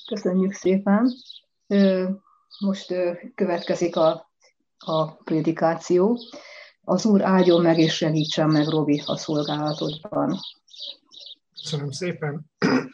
Köszönjük szépen. Most következik a prédikáció. Az Úr áldjon meg és segítsen meg, Robi, a szolgálatodban. Köszönöm szépen.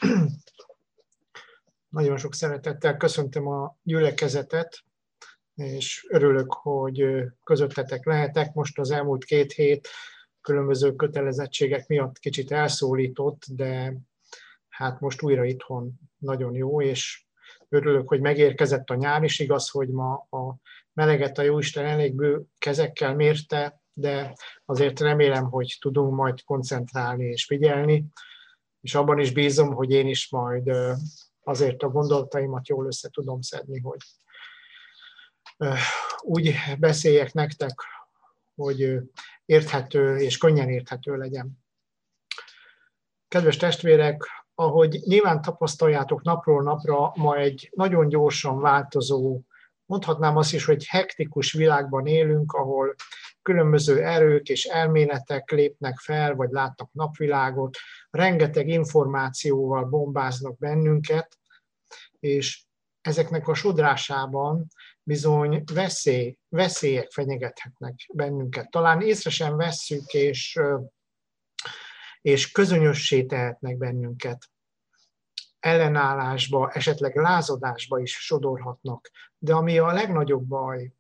Nagyon sok szeretettel köszöntöm a gyülekezetet, és örülök, hogy közöttetek lehetek. Most az elmúlt 2 hét különböző kötelezettségek miatt kicsit elszólított, de hát most újra itthon nagyon jó, és örülök, hogy megérkezett a nyár is. Igaz, hogy ma a meleget a Jóisten elég bő kezekkel mérte, de azért remélem, hogy tudunk majd koncentrálni és figyelni, és abban is bízom, hogy én is majd azért a gondolataimat jól össze tudom szedni, hogy úgy beszéljek nektek, hogy érthető és könnyen érthető legyen. Kedves testvérek, ahogy nyilván tapasztaljátok, napról napra ma egy nagyon gyorsan változó, mondhatnám azt is, hogy hektikus világban élünk, ahol különböző erők és elméletek lépnek fel, vagy látnak napvilágot, rengeteg információval bombáznak bennünket, és ezeknek a sodrásában bizony veszélyek fenyegethetnek bennünket. Talán észre sem vesszük, és közönössé tehetnek bennünket. Ellenállásba, esetleg lázadásba is sodorhatnak. De ami a legnagyobb baj,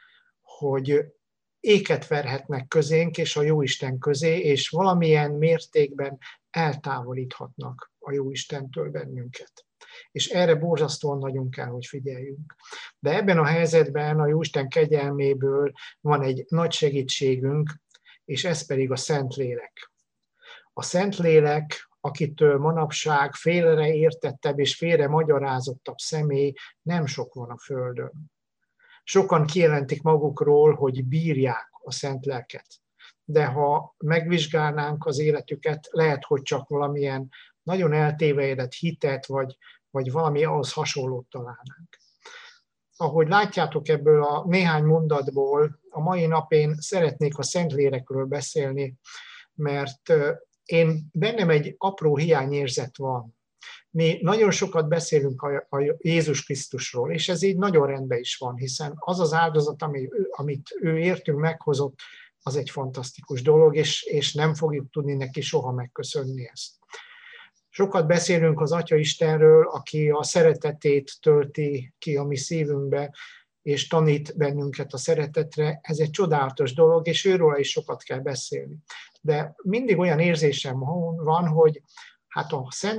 hogy éket verhetnek közénk és a Jóisten közé, és valamilyen mértékben eltávolíthatnak a Jóistentől bennünket. És erre borzasztóan nagyon kell, hogy figyeljünk. De ebben a helyzetben a Jóisten kegyelméből van egy nagy segítségünk, és ez pedig a Szentlélek. A Szentlélek, akitől manapság félre értettebb és félre magyarázottabb személy nem sok van a földön. Sokan kijelentik magukról, hogy bírják a szent lelket. De ha megvizsgálnánk az életüket, lehet, hogy csak valamilyen nagyon eltévejedett hitet, vagy valami ahhoz hasonlót találnánk. Ahogy látjátok ebből a néhány mondatból, a mai nap én szeretnék a Szentlélekről beszélni, mert bennem egy apró hiányérzet van. Mi nagyon sokat beszélünk a Jézus Krisztusról, és ez így nagyon rendben is van, hiszen az az áldozat, amit ő értünk meghozott, az egy fantasztikus dolog, és nem fogjuk tudni neki soha megköszönni ezt. Sokat beszélünk az Atya Istenről, aki a szeretetét tölti ki a mi szívünkbe, és tanít bennünket a szeretetre. Ez egy csodálatos dolog, és őről is sokat kell beszélni. De mindig olyan érzésem van, hogy hát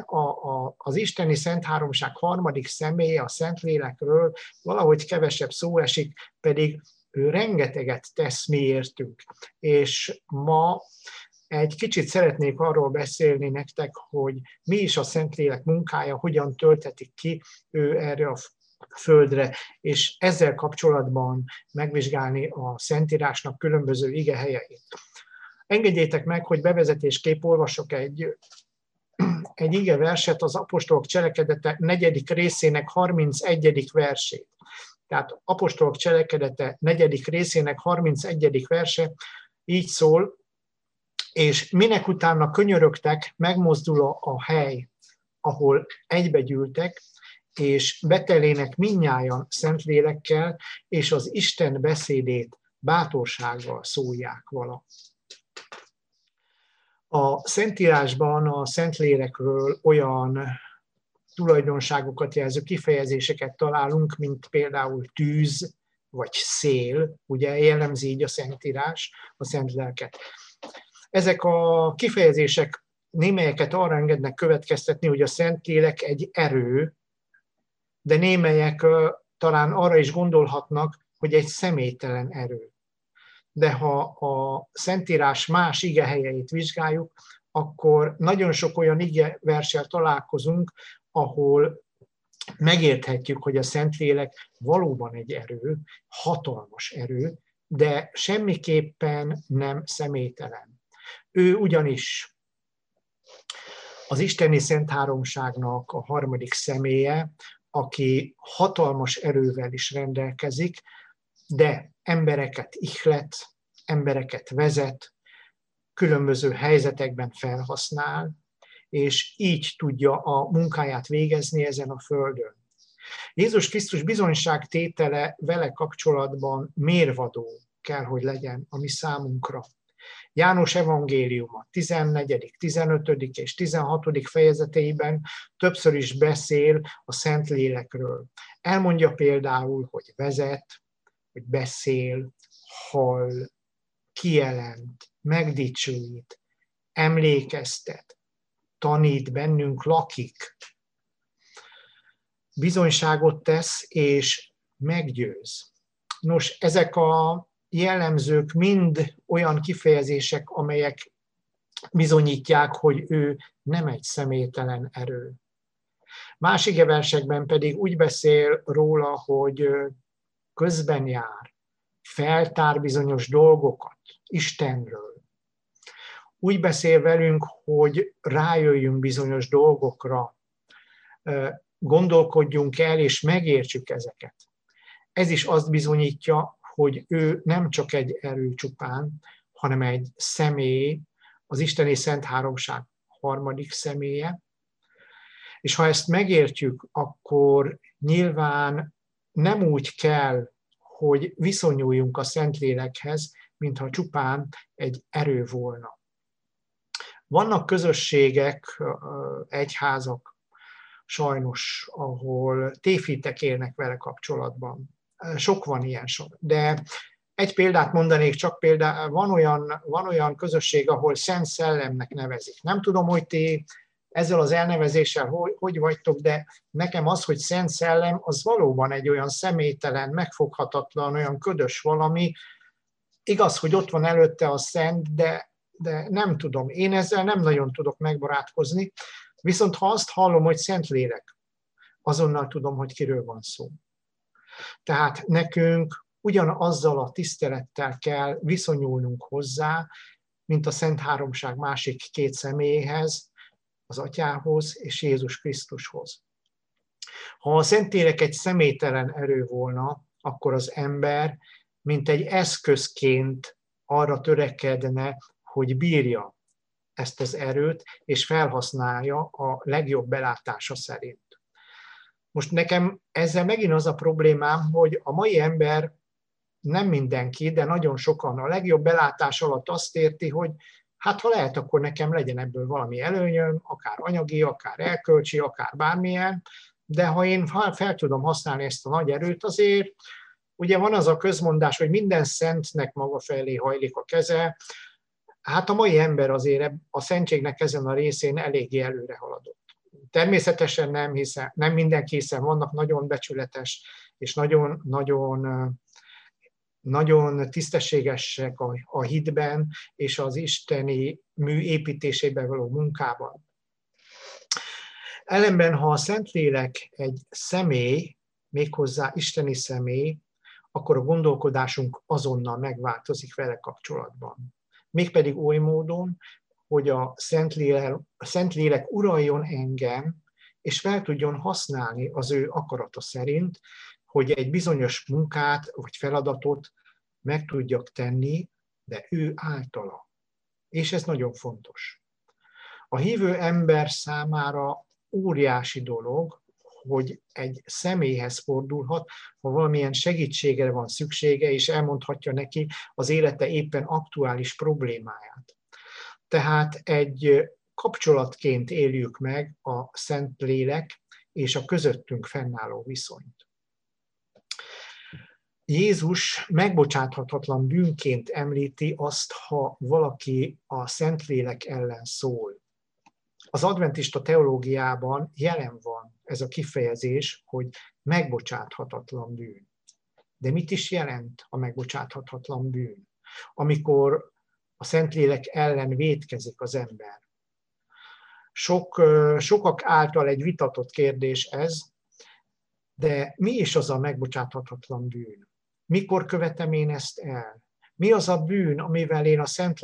az isteni Szent Háromság harmadik személye, a Szentlélekről valahogy kevesebb szó esik, pedig ő rengeteget tesz mi értünk. És ma egy kicsit szeretnék arról beszélni nektek, hogy mi is a Szentlélek munkája, hogyan töltetik ki ő erre a földre, és ezzel kapcsolatban megvizsgálni a Szentírásnak különböző igehelyeit. Engedjétek meg, hogy bevezetésképp olvasok egy igeverset, az Apostolok Cselekedete 4. részének 31. versét. Tehát Apostolok Cselekedete 4. részének 31. verse így szól, és minek utána könyörögtek, megmozdul a hely, ahol egybegyűltek, és betelének mindnyájan Szentlélekkel, és az Isten beszédét bátorsággal szólják vala. A Szentírásban a Szentlélekről olyan tulajdonságokat jelző kifejezéseket találunk, mint például tűz vagy szél, ugye jellemzi így a Szentírás, a Szentléleket. Ezek a kifejezések némelyeket arra engednek következtetni, hogy a Szentlélek egy erő, de némelyek talán arra is gondolhatnak, hogy egy személytelen erő. De ha a Szentírás más igehelyeit vizsgáljuk, akkor nagyon sok olyan igeverssel találkozunk, ahol megérthetjük, hogy a Szentlélek valóban egy erő, hatalmas erő, de semmiképpen nem személytelen. Ő ugyanis az isteni Szent Háromságnak a harmadik személye, aki hatalmas erővel is rendelkezik, de embereket ihlet, embereket vezet, különböző helyzetekben felhasznál, és így tudja a munkáját végezni ezen a földön. Jézus Krisztus bizonyságtétele vele kapcsolatban mérvadó kell, hogy legyen a mi számunkra. János evangéliuma 14., 15. és 16. fejezeteiben többször is beszél a Szentlélekről. Elmondja például, hogy vezet, hogy beszél, hall, kijelent, megdicsőít, emlékeztet, tanít, bennünk lakik, bizonyságot tesz és meggyőz. Nos, ezek a jellemzők mind olyan kifejezések, amelyek bizonyítják, hogy ő nem egy személytelen erő. Más igeversekben pedig úgy beszél róla, hogy közben jár, feltár bizonyos dolgokat Istenről. Úgy beszél velünk, hogy rájöjjünk bizonyos dolgokra, gondolkodjunk el és megértsük ezeket. Ez is azt bizonyítja, hogy ő nem csak egy erő csupán, hanem egy személy, az isteni Szent Háromság harmadik személye. És ha ezt megértjük, akkor nyilván nem úgy kell, hogy viszonyuljunk a Szentlélekhez, mintha csupán egy erő volna. Vannak közösségek, egyházak, sajnos, ahol tévhitek élnek vele kapcsolatban. Sok van ilyen sok. De egy példát mondanék, van olyan közösség, ahol Szent Szellemnek nevezik. Nem tudom, hogy ti ezzel az elnevezéssel hogy vagytok, de nekem az, hogy Szent Szellem, az valóban egy olyan személytelen, megfoghatatlan, olyan ködös valami. Igaz, hogy ott van előtte a Szent, de nem tudom. Én ezzel nem nagyon tudok megbarátkozni. Viszont ha azt hallom, hogy Szentlélek, azonnal tudom, hogy kiről van szó. Tehát nekünk ugyanazzal a tisztelettel kell viszonyulnunk hozzá, mint a Szent Háromság másik két személyéhez, az Atyához és Jézus Krisztushoz. Ha a Szentlélek egy személytelen erő volna, akkor az ember, mint egy eszközként arra törekedne, hogy bírja ezt az erőt, és felhasználja a legjobb belátása szerint. Most nekem ezzel megint az a problémám, hogy a mai ember, nem mindenki, de nagyon sokan a legjobb belátás alatt azt érti, hogy hát ha lehet, akkor nekem legyen ebből valami előnyöm, akár anyagi, akár erkölcsi, akár bármilyen, de ha én fel tudom használni ezt a nagy erőt, azért ugye van az a közmondás, hogy minden szentnek maga felé hajlik a keze. Hát a mai ember azért a szentségnek ezen a részén eléggé előre haladott. Természetesen nem mindenki, hiszen vannak nagyon becsületes és nagyon tisztességesek a hitben és az isteni mű építésében való munkában. Ellenben, ha a Szentlélek egy személy, méghozzá isteni személy, akkor a gondolkodásunk azonnal megváltozik vele kapcsolatban. Mégpedig oly módon, hogy a Szentlélek uraljon engem, és fel tudjon használni az ő akarata szerint, hogy egy bizonyos munkát vagy feladatot meg tudjak tenni, de ő általa. És ez nagyon fontos. A hívő ember számára óriási dolog, hogy egy személyhez fordulhat, ha valamilyen segítségre van szüksége, és elmondhatja neki az élete éppen aktuális problémáját. Tehát egy kapcsolatként éljük meg a Szentlélek és a közöttünk fennálló viszonyt. Jézus megbocsáthatatlan bűnként említi azt, ha valaki a Szentlélek ellen szól. Az adventista teológiában jelen van ez a kifejezés, hogy megbocsáthatatlan bűn. De mit is jelent a megbocsáthatatlan bűn? Amikor a Szentlélek ellen vétkezik az ember. Sokak által egy vitatott kérdés ez, de mi is az a megbocsáthatatlan bűn? Mikor követem én ezt el? Mi az a bűn, amivel én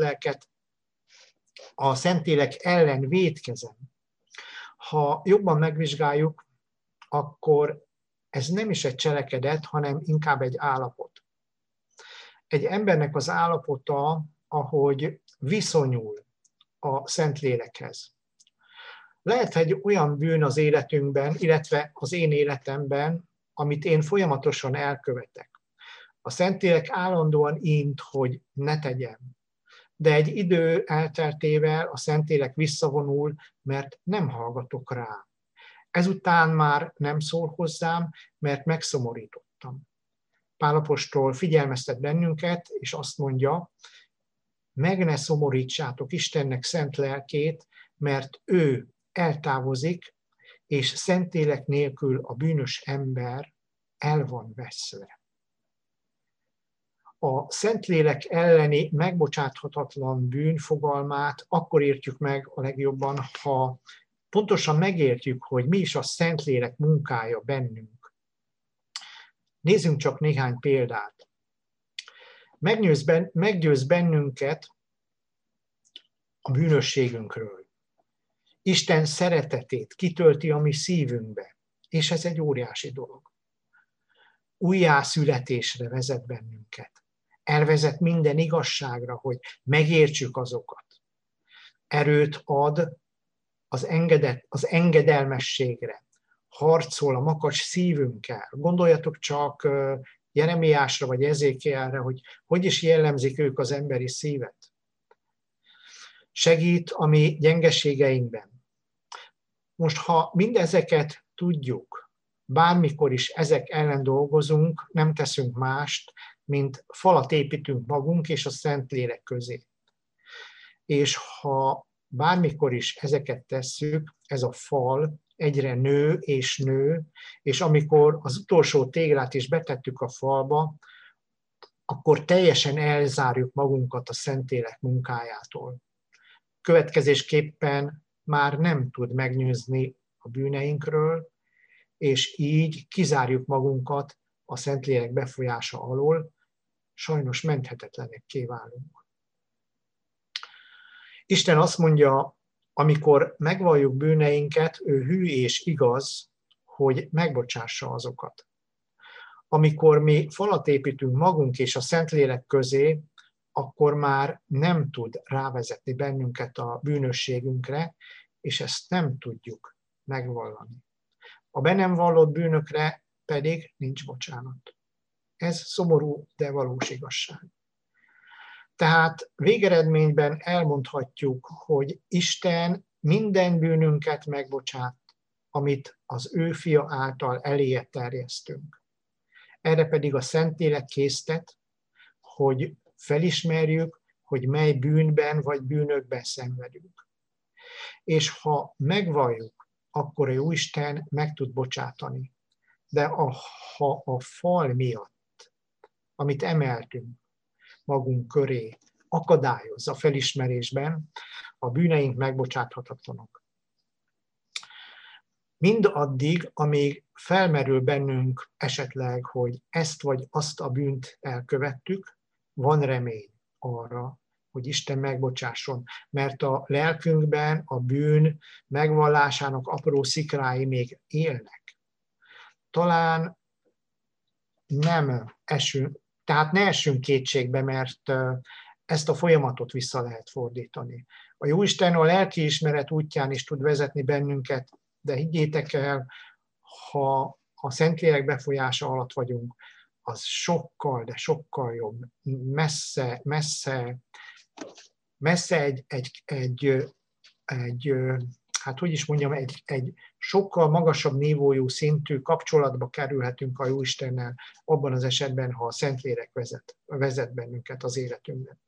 a Szentlélek ellen vétkezem? Ha jobban megvizsgáljuk, akkor ez nem is egy cselekedet, hanem inkább egy állapot. Egy embernek az állapota, ahogy viszonyul a Szentlélekhez. Lehet egy olyan bűn az életünkben, illetve az én életemben, amit én folyamatosan elkövetek. A Szentlélek állandóan int, hogy ne tegyem. De egy idő elteltével a Szentlélek visszavonul, mert nem hallgatok rá. Ezután már nem szól hozzám, mert megszomorítottam. Pál apostol figyelmeztet bennünket, és azt mondja, meg ne szomorítsátok Istennek szent lelkét, mert ő eltávozik, és Szentlélek nélkül a bűnös ember el van veszve. A Szentlélek elleni megbocsáthatatlan bűn fogalmát akkor értjük meg a legjobban, ha pontosan megértjük, hogy mi is a Szentlélek munkája bennünk. Nézzünk csak néhány példát. Meggyőz bennünket a bűnösségünkről. Isten szeretetét kitölti a mi szívünkbe, és ez egy óriási dolog. Újjászületésre vezet bennünket. Elvezet minden igazságra, hogy megértsük azokat. Erőt ad az engedelmességre. Harcol a makacs szívünkkel. Gondoljatok csak Jeremiásra vagy Ezékielre, hogy is jellemzik ők az emberi szívet. Segít a mi gyengeségeinkben. Most, ha mindezeket tudjuk, bármikor is ezek ellen dolgozunk, nem teszünk mást, mint falat építünk magunk és a Szentlélek közé. És ha bármikor is ezeket tesszük, ez a fal egyre nő, és amikor az utolsó téglát is betettük a falba, akkor teljesen elzárjuk magunkat a Szentlélek munkájától. Következésképpen már nem tud meggyőzni a bűneinkről, és így kizárjuk magunkat a Szentlélek befolyása alól, sajnos menthetetlenekké válunk. Isten azt mondja, amikor megvalljuk bűneinket, ő hű és igaz, hogy megbocsássa azokat. Amikor mi falat építünk magunk és a Szentlélek közé, akkor már nem tud rávezetni bennünket a bűnösségünkre, és ezt nem tudjuk megvallani. A be nem vallott bűnökre pedig nincs bocsánat. Ez szomorú, de valós igazság. Tehát végeredményben elmondhatjuk, hogy Isten minden bűnünket megbocsát, amit az ő fia által eléje terjesztünk. Erre pedig a Szentlélek késztet, hogy felismerjük, hogy mely bűnben vagy bűnökben szenvedünk. És ha megvalljuk, akkor a Jóisten meg tud bocsátani. De ha a fal miatt, amit emeltünk magunk köré, akadályoz a felismerésben, a bűneink megbocsáthatatlanok. Mindaddig, amíg felmerül bennünk esetleg, hogy ezt vagy azt a bűnt elkövettük, van remény arra, hogy Isten megbocsásson, mert a lelkünkben a bűn megvallásának apró szikrái még élnek. Talán nem esünk, tehát ne essünk kétségbe, mert ezt a folyamatot vissza lehet fordítani. A Jóisten a lelkiismeret útján is tud vezetni bennünket, de higgyétek el, ha a Szentlélek befolyása alatt vagyunk, az sokkal, de sokkal jobb, messze hát hogy is mondjam, egy sokkal magasabb nívójú szintű kapcsolatba kerülhetünk a Jóistennel abban az esetben, ha a Szentlélek vezet bennünket az életünkben.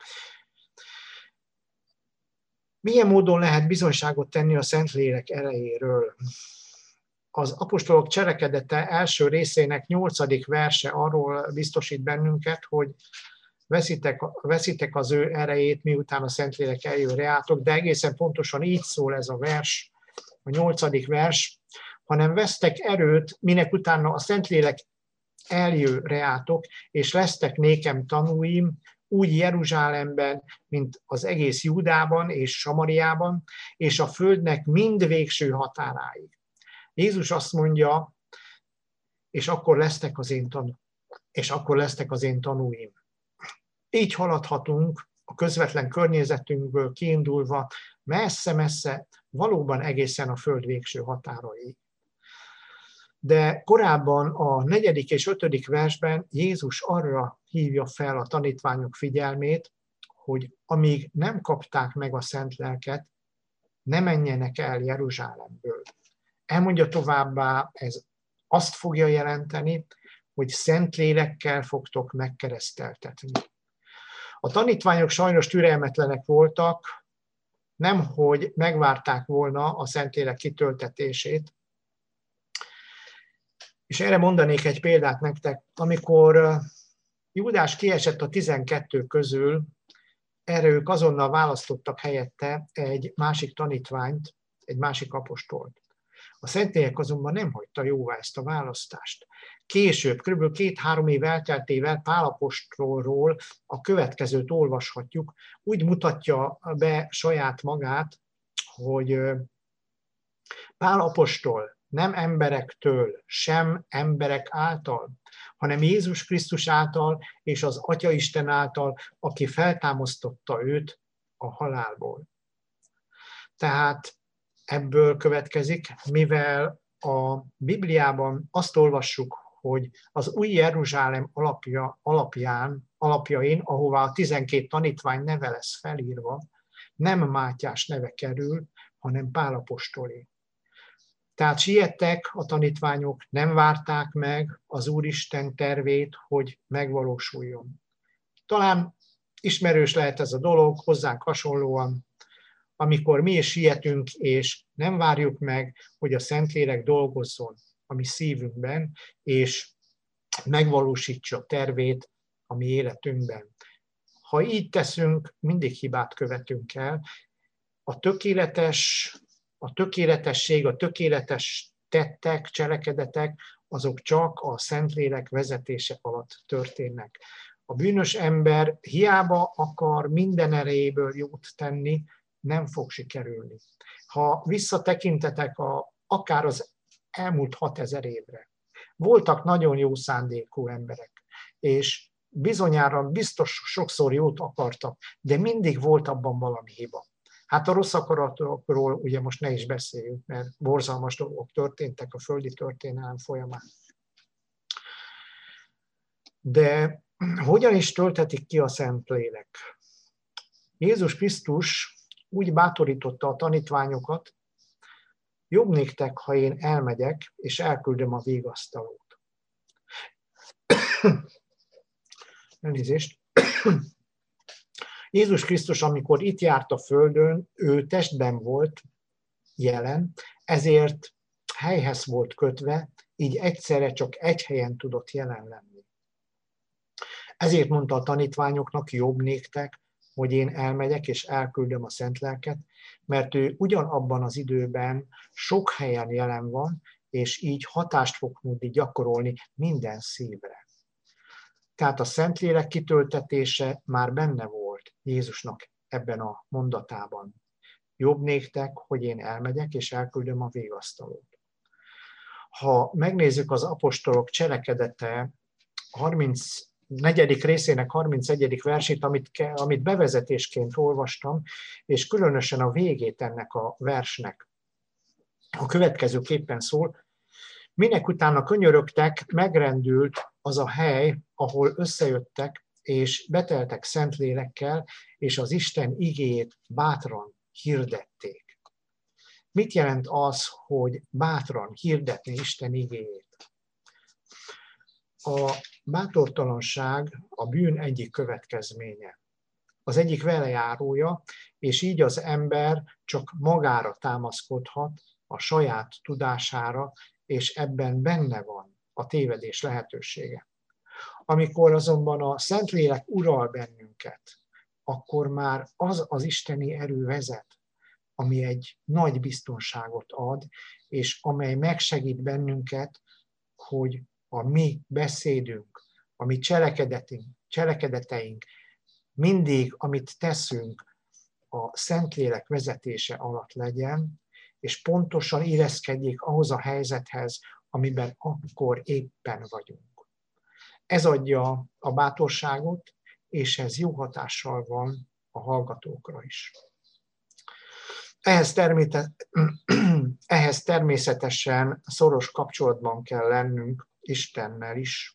Milyen módon lehet bizonyságot tenni a Szentlélek erejéről? Az apostolok cselekedete első részének 8. verse arról biztosít bennünket, hogy veszitek az ő erejét, miután a Szentlélek eljön reátok, de egészen pontosan így szól ez a vers, a 8. vers, hanem vesztek erőt, minek utána a Szentlélek eljön reátok, és lesztek nékem tanúim, úgy Jeruzsálemben, mint az egész Júdában és Samariában, és a földnek mind végső határáig. Jézus azt mondja, és akkor lesztek az én tanúim. Így haladhatunk a közvetlen környezetünkből kiindulva messze-messze, valóban egészen a föld végső határai. De korábban a 4. és 5. versben Jézus arra hívja fel a tanítványok figyelmét, hogy amíg nem kapták meg a szent lelket, ne menjenek el Jeruzsálemből. Elmondja továbbá, ez azt fogja jelenteni, hogy szent lélekkel fogtok megkereszteltetni. A tanítványok sajnos türelmetlenek voltak, nemhogy megvárták volna a Szentlélek kitöltetését. És erre mondanék egy példát nektek. Amikor Júdás kiesett a 12 közül, erre ők azonnal választottak helyette egy másik tanítványt, egy másik apostolt. A Szentlélek azonban nem hagyta jóvá ezt a választást. Később, kb. 2-3 év elteltével Pál apostolról a következőt olvashatjuk. Úgy mutatja be saját magát, hogy Pál apostol nem emberektől, sem emberek által, hanem Jézus Krisztus által és az Atya Isten által, aki feltámasztotta őt a halálból. Tehát ebből következik, mivel a Bibliában azt olvassuk, hogy az új Jeruzsálem alapjain, ahová a 12 tanítvány neve lesz felírva, nem Mátyás neve kerül, hanem Pál apostolé. Tehát siettek a tanítványok, nem várták meg az Úristen tervét, hogy megvalósuljon. Talán ismerős lehet ez a dolog, hozzánk hasonlóan, amikor mi is sietünk, és nem várjuk meg, hogy a Szentlélek dolgozzon a mi szívünkben, és megvalósítsa a tervét a mi életünkben. Ha így teszünk, mindig hibát követünk el. A tökéletesség, a tökéletes tettek, cselekedetek, azok csak a Szentlélek vezetése alatt történnek. A bűnös ember hiába akar minden erejéből jót tenni, nem fog sikerülni. Ha visszatekintetek akár az elmúlt 6000 évre, voltak nagyon jó szándékú emberek, és bizonyára biztos sokszor jót akartak, de mindig volt abban valami hiba. Hát a rossz akaratokról ugye most ne is beszéljünk, mert borzalmas dolgok történtek a földi történelem folyamán. De hogyan is töltetik ki a Szentlélek? Jézus Krisztus úgy bátorította a tanítványokat, jobb néktek, ha én elmegyek, és elküldöm a vigasztalót. Elnézést. Jézus Krisztus, amikor itt járt a földön, ő testben volt jelen, ezért helyhez volt kötve, így egyszerre csak egy helyen tudott jelen lenni. Ezért mondta a tanítványoknak, jobb néktek, hogy én elmegyek és elküldöm a szent lelket, mert ő ugyanabban az időben sok helyen jelen van, és így hatást fog tudni gyakorolni minden szívre. Tehát a Szentlélek kitöltetése már benne volt Jézusnak ebben a mondatában. Jobb néktek, hogy én elmegyek és elküldöm a vigasztalót. Ha megnézzük az apostolok cselekedete 34. részének 31. versét, amit bevezetésként olvastam, és különösen a végét ennek a versnek a következőképpen szól: minek utána könyörögtek, megrendült az a hely, ahol összejöttek, és beteltek Szentlélekkel, és az Isten igéjét bátran hirdették. Mit jelent az, hogy bátran hirdetni Isten igéjét? A bátortalanság a bűn egyik következménye, az egyik velejárója, és így az ember csak magára támaszkodhat, a saját tudására, és ebben benne van a tévedés lehetősége. Amikor azonban a Szentlélek ural bennünket, akkor már az az isteni erő vezet, ami egy nagy biztonságot ad, és amely megsegít bennünket, hogy a mi beszédünk, a mi cselekedeteink, mindig, amit teszünk, a Szentlélek vezetése alatt legyen, és pontosan illeszkedjék ahhoz a helyzethez, amiben akkor éppen vagyunk. Ez adja a bátorságot, és ez jó hatással van a hallgatókra is. ehhez természetesen szoros kapcsolatban kell lennünk Istennel is.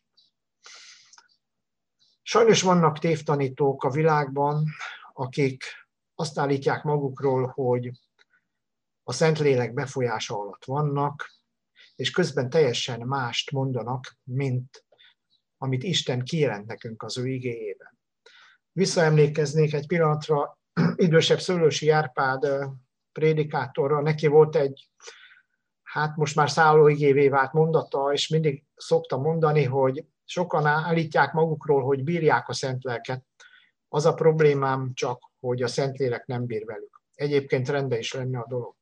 Sajnos vannak tévtanítók a világban, akik azt állítják magukról, hogy a Szentlélek befolyása alatt vannak, és közben teljesen mást mondanak, mint amit Isten kijelent nekünk az ő igéjében. Visszaemlékeznék egy pillanatra idősebb Szőlősi Árpád prédikátorra, neki volt egy, most már szállóigévé vált mondata, és mindig szokta mondani, hogy sokan állítják magukról, hogy bírják a Szentléleket. Az a problémám csak, hogy a Szentlélek nem bír velük. Egyébként rendben is lenne a dolog.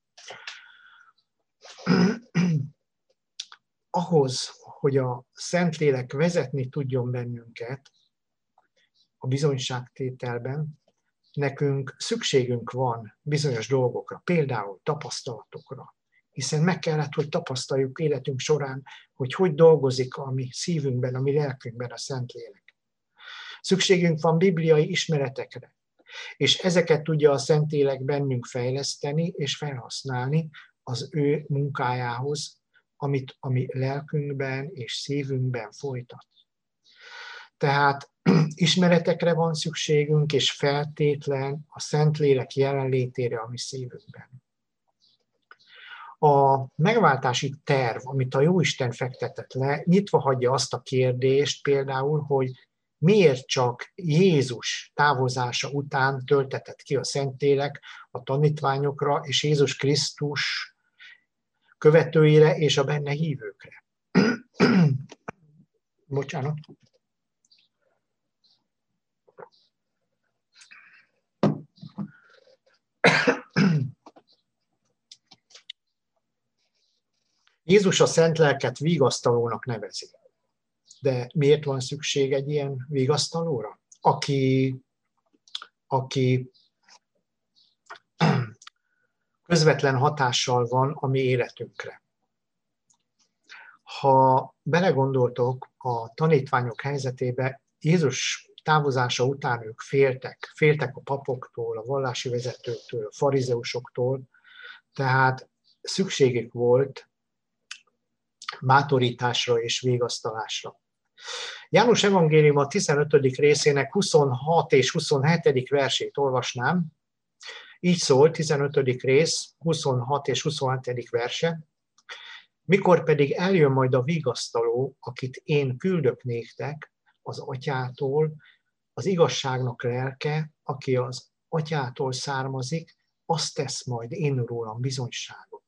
Ahhoz, hogy a Szentlélek vezetni tudjon bennünket a bizonyságtételben, nekünk szükségünk van bizonyos dolgokra, például tapasztalatokra, hiszen meg kellett, hogy tapasztaljuk életünk során, hogy dolgozik a mi szívünkben, a mi lelkünkben a Szentlélek. Szükségünk van bibliai ismeretekre, és ezeket tudja a Szentlélek bennünk fejleszteni és felhasználni az ő munkájához, amit a mi lelkünkben és szívünkben folytat. Tehát ismeretekre van szükségünk, és feltétlen a Szentlélek jelenlétére a mi szívünkben. A megváltási terv, amit a Jóisten fektetett le, nyitva hagyja azt a kérdést például, hogy miért csak Jézus távozása után töltetett ki a Szentlélek a tanítványokra és Jézus Krisztus követőire és a benne hívőkre. Bocsánat. Jézus a Szentlelket vigasztalónak nevezi. De miért van szükség egy ilyen vigasztalóra? Aki közvetlen hatással van a mi életünkre. Ha belegondoltok a tanítványok helyzetébe, Jézus távozása után ők féltek a papoktól, a vallási vezetőktől, a farizeusoktól, tehát szükségük volt bátorításra és vigasztalásra. János evangélium a 15. részének 26 és 27. versét olvasnám. Így szól, 15. rész, 26 és 27. verse. Mikor pedig eljön majd a vigasztaló, akit én küldök néktek az Atyától, az igazságnak lelke, aki az Atyától származik, azt tesz majd én rólam bizonyságot.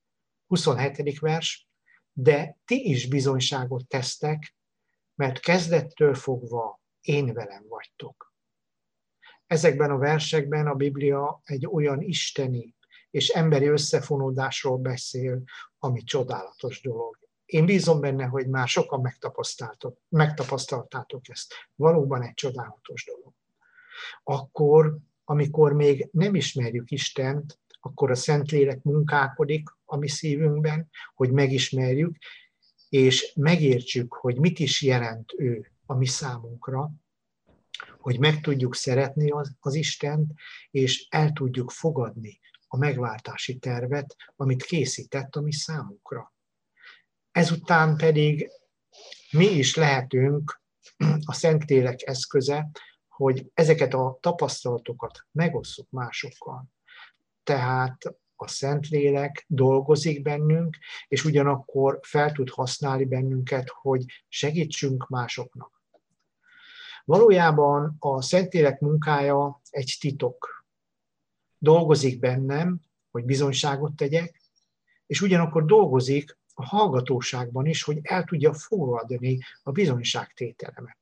27. vers. De ti is bizonyságot tesztek, mert kezdettől fogva én velem vagytok. Ezekben a versekben a Biblia egy olyan isteni és emberi összefonódásról beszél, ami csodálatos dolog. Én bízom benne, hogy már sokan megtapasztaltátok ezt. Valóban egy csodálatos dolog. Akkor, amikor még nem ismerjük Istent, akkor a Szentlélek munkálkodik a mi szívünkben, hogy megismerjük, és megértsük, hogy mit is jelent ő a mi számunkra, hogy meg tudjuk szeretni az Istent, és el tudjuk fogadni a megváltási tervet, amit készített a mi számunkra. Ezután pedig mi is lehetünk a Szentlélek eszköze, hogy ezeket a tapasztalatokat megosszuk másokkal. Tehát a Szentlélek dolgozik bennünk, és ugyanakkor fel tud használni bennünket, hogy segítsünk másoknak. Valójában a Szentlélek munkája egy titok. Dolgozik bennem, hogy bizonyságot tegyek, és ugyanakkor dolgozik a hallgatóságban is, hogy el tudja fogadni a bizonyságtételemet.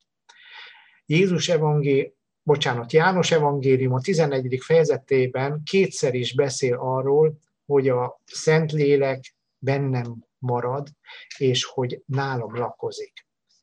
János evangélium a 11. fejezetében kétszer is beszél arról, hogy a Szentlélek bennem marad, és hogy nálam lakozik.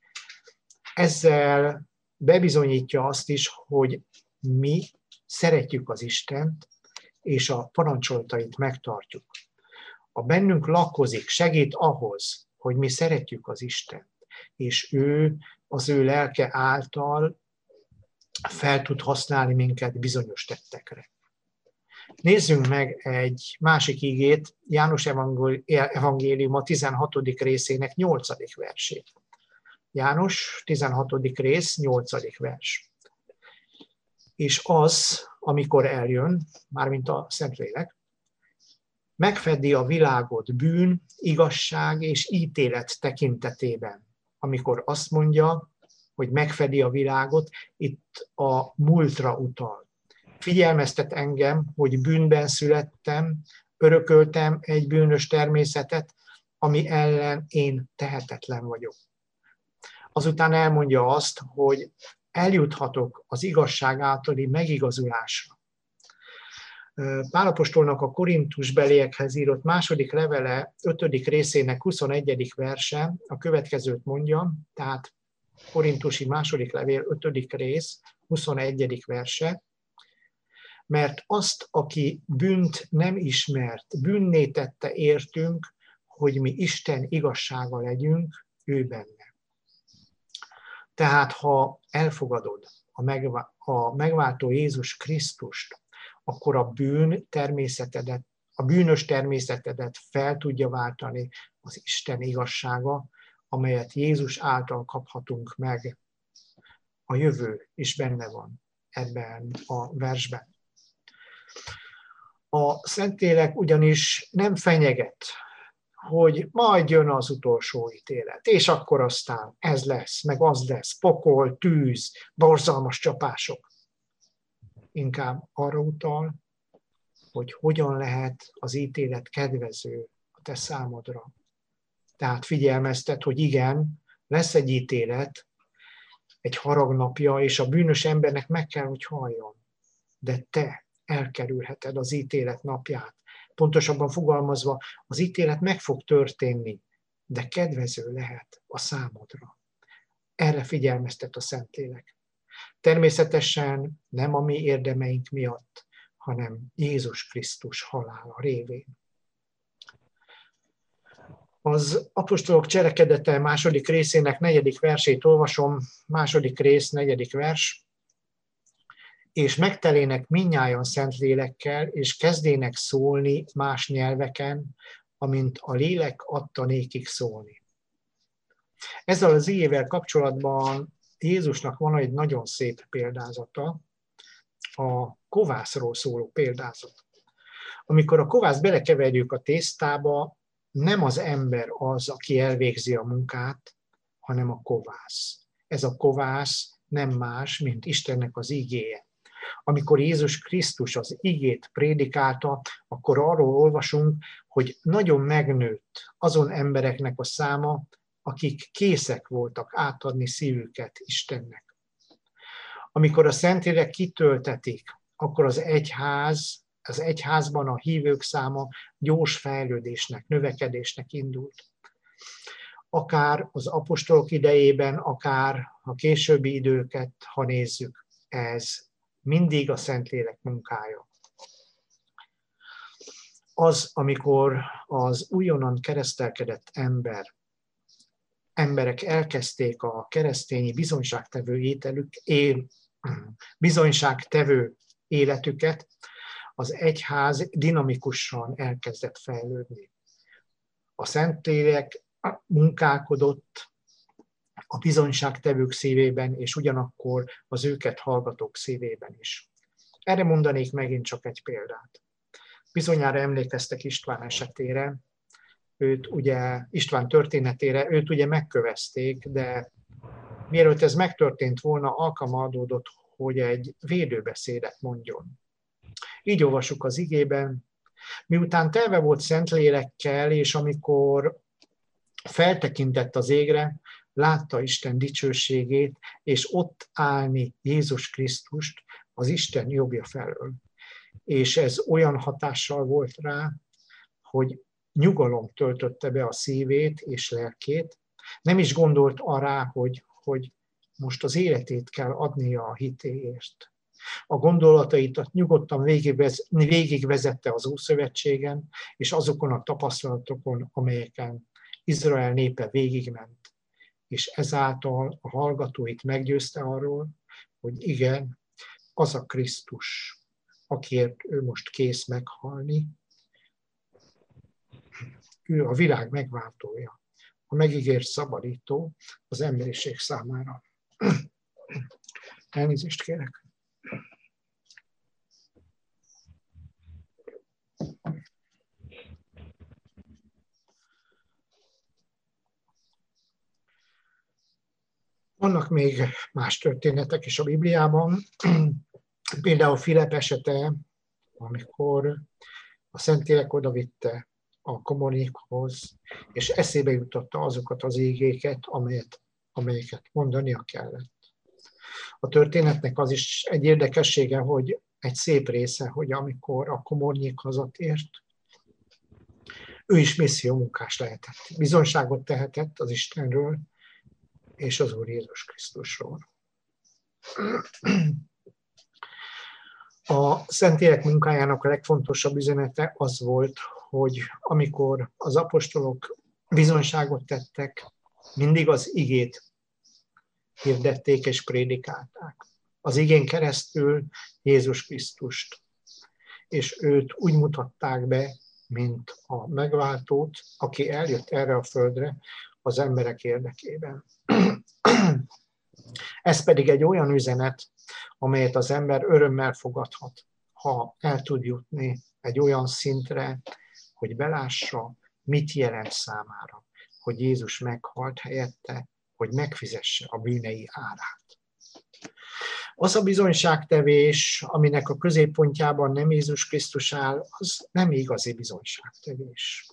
Ezzel bebizonyítja azt is, hogy mi szeretjük az Istent, és a parancsolatait megtartjuk. A bennünk lakozik, segít ahhoz, hogy mi szeretjük az Istent, és ő az ő lelke által fel tud használni minket bizonyos tettekre. Nézzünk meg egy másik igét, János evangéliuma 16. részének 8. versét. János 16. rész, 8. vers. És az, amikor eljön, mármint a Szentlélek, megfedi a világot bűn, igazság és ítélet tekintetében. Amikor azt mondja, hogy megfedi a világot, itt a múltra utal. Figyelmeztet engem, hogy bűnben születtem, örököltem egy bűnös természetet, ami ellen én tehetetlen vagyok. Azután elmondja azt, hogy eljuthatok az igazság általi megigazulásra. Pál apostolnak a korintusbeliekhez írott második levele 5. részének 21. verse a következőt mondja, tehát korintusi második levél 5. rész 21. verse, mert azt, aki bűnt nem ismert, bűnné tette értünk, hogy mi Isten igazsága legyünk ő benne. Tehát ha elfogadod a megváltó Jézus Krisztust, akkor a bűnös természetedet fel tudja váltani az Isten igazsága, amelyet Jézus által kaphatunk meg. A jövő is benne van ebben a versben. A Szentlélek ugyanis nem fenyeget, hogy majd jön az utolsó ítélet, és akkor aztán ez lesz, meg az lesz, pokol, tűz, borzalmas csapások. Inkább arra utal, hogy hogyan lehet az ítélet kedvező a te számodra. Tehát figyelmeztet, hogy igen, lesz egy ítélet, egy haragnapja, és a bűnös embernek meg kell, hogy halljon. De te elkerülheted az ítélet napját. Pontosabban fogalmazva, az ítélet meg fog történni, de kedvező lehet a számodra. Erre figyelmeztet a Szentlélek. Természetesen nem a mi érdemeink miatt, hanem Jézus Krisztus halála révén. Az apostolok cselekedete második részének 4. versét olvasom, második rész, 4. vers. És megtelének mindnyájan Szentlélekkel, és kezdének szólni más nyelveken, amint a lélek adta nékik szólni. Ezzel az igével kapcsolatban Jézusnak van egy nagyon szép példázata, a kovászról szóló példázat. Amikor a kovászt belekeverjük a tésztába, nem az ember az, aki elvégzi a munkát, hanem a kovász. Ez a kovász nem más, mint Istennek az igéje. Amikor Jézus Krisztus az igét prédikálta, akkor arról olvasunk, hogy nagyon megnőtt azon embereknek a száma, akik készek voltak átadni szívüket Istennek. Amikor a Szentlélek kitöltetik, akkor az egyházban a hívők száma gyors fejlődésnek, növekedésnek indult. Akár az apostolok idejében, akár a későbbi időket, ha nézzük, ez mindig a Szentlélek munkája. Az, amikor az újonnan keresztelkedett emberek elkezdték a keresztényi bizonyságtevő életüket, az egyház dinamikusan elkezdett fejlődni. A Szentlélek munkálkodott a bizonyságtevők szívében, és ugyanakkor az őket hallgatók szívében is. Erre mondanék megint csak egy példát. Bizonyára emlékeztek István esetére, István történetére, őt ugye megkövezték, de mielőtt ez megtörtént volna, alkalma adódott, hogy egy védőbeszédet mondjon. Így olvassuk az igében, miután telve volt Szentlélekkel, és amikor feltekintett az égre, látta Isten dicsőségét, és ott állni Jézus Krisztust az Isten jobbja felől. És ez olyan hatással volt rá, hogy nyugalom töltötte be a szívét és lelkét. Nem is gondolt arra, hogy most az életét kell adnia a hitéért. A gondolatait nyugodtan végigvezette az Ószövetségen, és azokon a tapasztalatokon, amelyeken Izrael népe végigment. És ezáltal a hallgatóit meggyőzte arról, hogy igen, az a Krisztus, akiért ő most kész meghalni. Ő a világ megváltója, a megígért szabadító az emberiség számára. Elnézést kérek. Vannak még más történetek is a Bibliában, például Filip esete, amikor a Szentlélek odavitte a komornyikhoz, és eszébe jutotta azokat az ígéket, amelyeket mondania kellett. A történetnek az is egy érdekessége, hogy egy szép része, hogy amikor a komornyik hazatért, ő is missziómunkás lehetett. Bizonyságot tehetett az Istenről és az Úr Jézus Krisztusról. A Szentlélek munkájának a legfontosabb üzenete az volt, hogy amikor az apostolok bizonyságot tettek, mindig az igét hirdették és prédikálták. Az igén keresztül Jézus Krisztust, és őt úgy mutatták be, mint a megváltót, aki eljött erre a földre az emberek érdekében. Ez pedig egy olyan üzenet, amelyet az ember örömmel fogadhat, ha el tud jutni egy olyan szintre, hogy belássa, mit jelent számára, hogy Jézus meghalt helyette, hogy megfizesse a bűnei árát. Az a bizonyságtevés, aminek a középpontjában nem Jézus Krisztus áll, az nem igazi bizonyságtevés.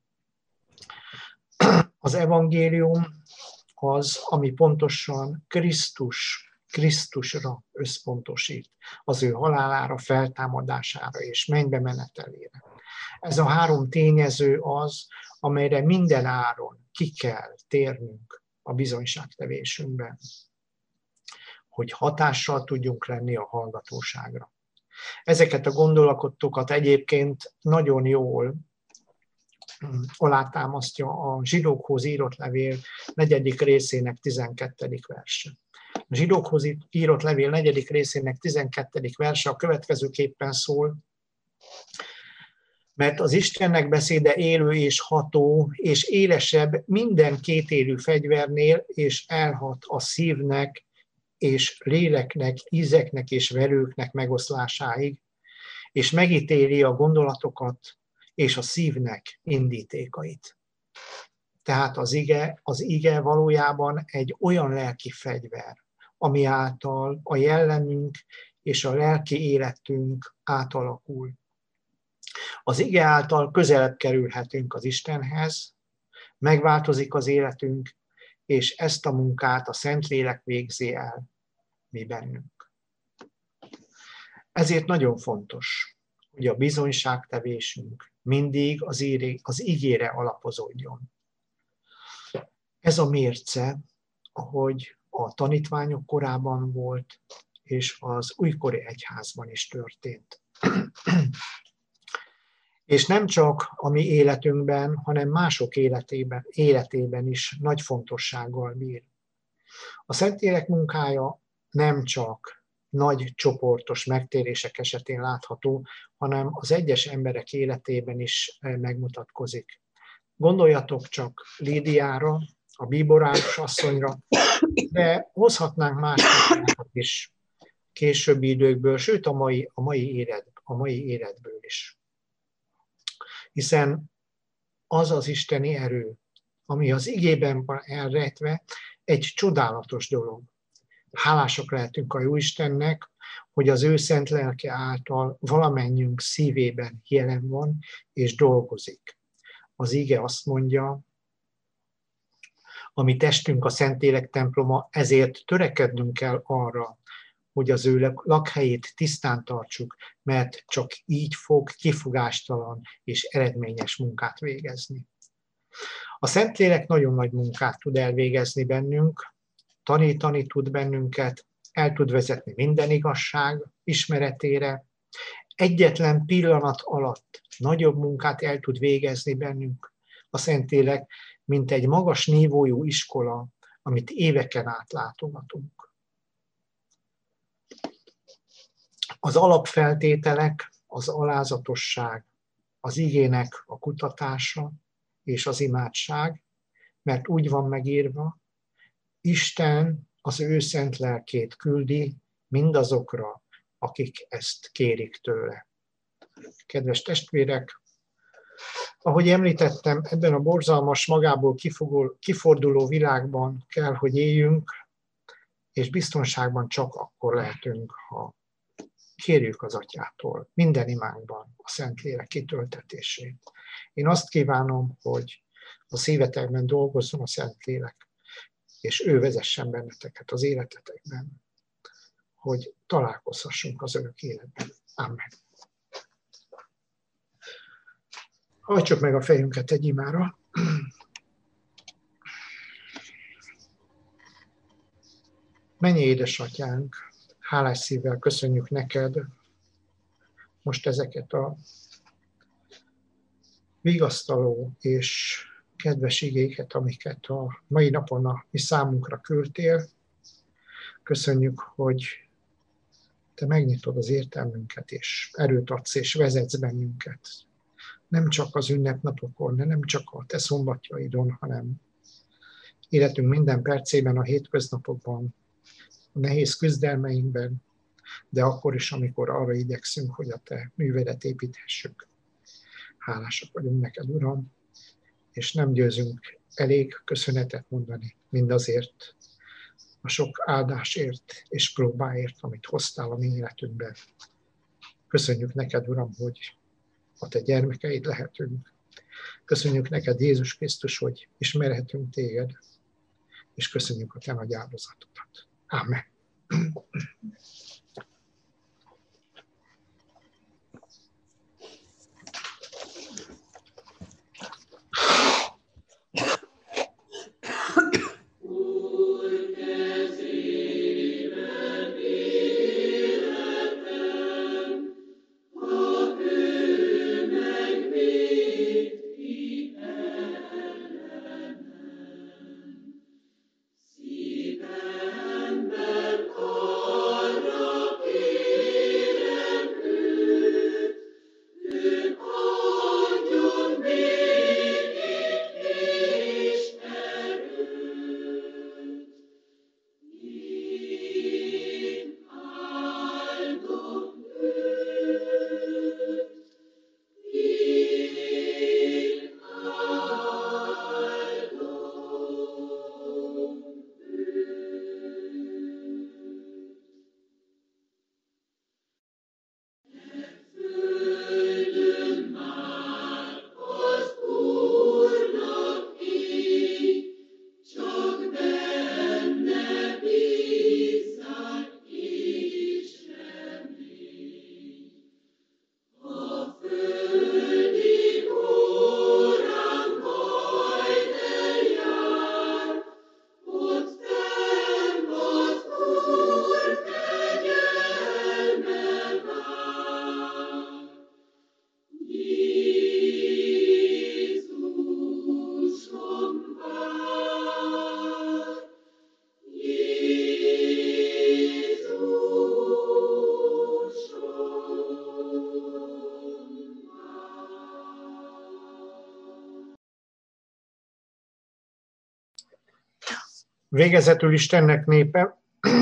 Az evangélium az, ami pontosan Krisztusra összpontosít, az ő halálára, feltámadására és mennybe menetelére. Ez a három tényező az, amelyre minden áron ki kell térnünk a bizonyságtevésünkben, hogy hatással tudjunk lenni a hallgatóságra. Ezeket a gondolatokat egyébként nagyon jól alátámasztja a Zsidókhoz írott levél 4. részének 12. verse. A Zsidókhoz írott levél 4. részének 12. verse a következőképpen szól: mert az Istennek beszéde élő és ható, és élesebb minden kétélű fegyvernél, és elhat a szívnek, és léleknek, ízeknek és velőknek megoszlásáig, és megítéli a gondolatokat és a szívnek indítékait. Tehát az ige valójában egy olyan lelki fegyver, ami által a jellemünk és a lelki életünk átalakul. Az ige által közelebb kerülhetünk az Istenhez, megváltozik az életünk, és ezt a munkát a Szentlélek végzi el mi bennünk. Ezért nagyon fontos, hogy a bizonyságtevésünk mindig az igére alapozódjon. Ez a mérce, ahogy a tanítványok korában volt, és az újkori egyházban is történt. És nem csak a mi életünkben, hanem mások életében is nagy fontossággal bír. A Szentlélek munkája nem csak nagy csoportos megtérések esetén látható, hanem az egyes emberek életében is megmutatkozik. Gondoljatok csak Lídiára, a bíboráros asszonyra, de hozhatnánk más példákat is későbbi időkből, sőt a mai életből is. Hiszen az az isteni erő, ami az igében van elrejtve, egy csodálatos dolog. Hálásak lehetünk a Jóistennek, hogy az ő szent lelke által valamennyünk szívében jelen van és dolgozik. Az ige azt mondja, a mi testünk a Szentlélek temploma, ezért törekednünk kell arra, hogy az ő lakhelyét tisztán tartsuk, mert csak így fog kifogástalan és eredményes munkát végezni. A Szentlélek nagyon nagy munkát tud elvégezni bennünk, tanítani tud bennünket, el tud vezetni minden igazság ismeretére, egyetlen pillanat alatt nagyobb munkát el tud végezni bennünk a Szentlélek, mint egy magas nívójú iskola, amit éveken át látogatunk. Az alapfeltételek, az alázatosság, az igének a kutatása és az imádság, mert úgy van megírva, Isten az ő szent lelkét küldi mindazokra, akik ezt kérik tőle. Kedves testvérek, ahogy említettem, ebben a borzalmas, magából kiforduló világban kell, hogy éljünk, és biztonságban csak akkor lehetünk, ha kérjük az Atyától minden imánkban a Szentlélek kitöltetését. Én azt kívánom, hogy a szívetekben dolgozzon a Szentlélek, és ő vezessen benneteket az életetekben, hogy találkozhassunk az örök életben. Amen. Hajtsuk meg a fejünket egy imára. Menj, édesatyánk, hálás szívvel köszönjük neked most ezeket a vigasztaló és kedves igéket, amiket a mai napon a mi számunkra küldtél. Köszönjük, hogy te megnyitod az értelmünket, és erőt adsz, és vezetsz bennünket. Nem csak az ünnepnapokon, nem csak a te szombatjaidon, hanem életünk minden percében, a hétköznapokban, a nehéz küzdelmeinkben, de akkor is, amikor arra igyekszünk, hogy a te művedet építhessük. Hálásak vagyunk neked, Uram, és nem győzünk elég köszönetet mondani mindazért, a sok áldásért és próbáért, amit hoztál a mi életünkben. Köszönjük neked, Uram, hogy a te gyermekeid lehetünk. Köszönjük neked, Jézus Krisztus, hogy ismerhetünk téged, és köszönjük a te nagy áldozatodat. Amen. Végezetül Istennek népe,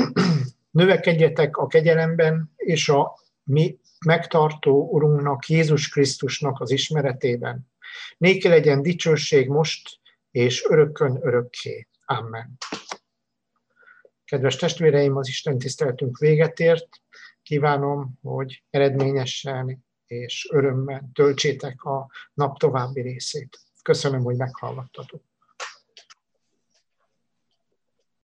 növekedjetek a kegyelemben és a mi megtartó Urunknak, Jézus Krisztusnak az ismeretében. Néki legyen dicsőség most és örökkön örökké. Amen. Kedves testvéreim, az Isten tiszteletünk véget ért. Kívánom, hogy eredményesen és örömmel töltsétek a nap további részét. Köszönöm, hogy meghallgattatok.